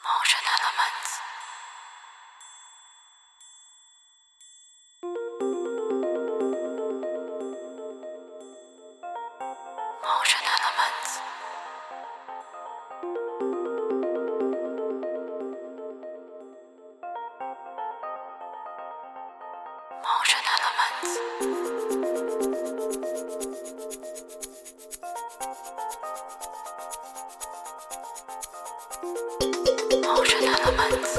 Elements. Motion elements. Motion elements. Motion elements.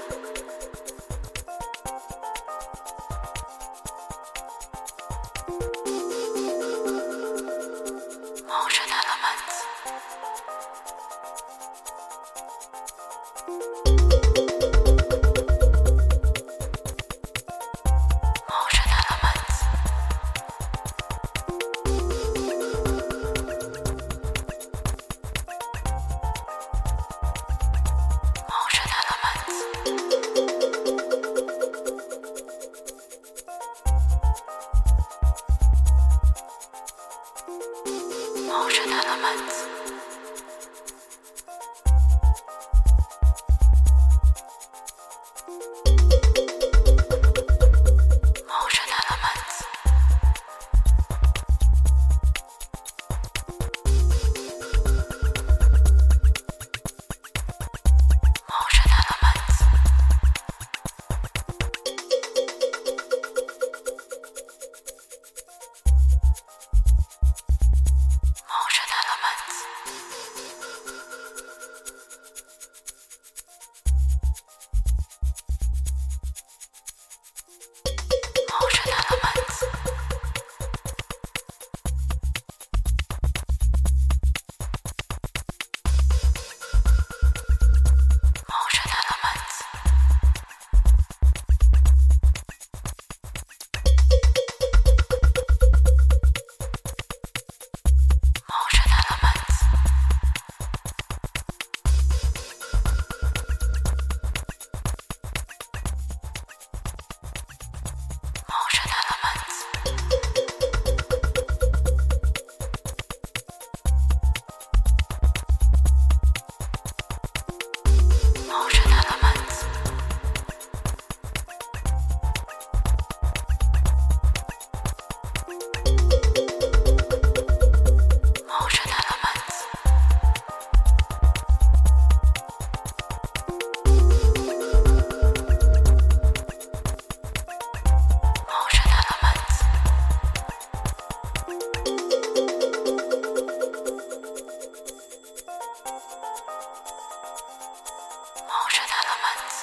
Motion elements. Motion elements. Motion elements. Motion elements. Motion elements. Motion elements. Motion elements. Motion elements. Motion elements. Motion elements. Motion elements. Motion elements. Motion elements. Motion elements. Motion elements.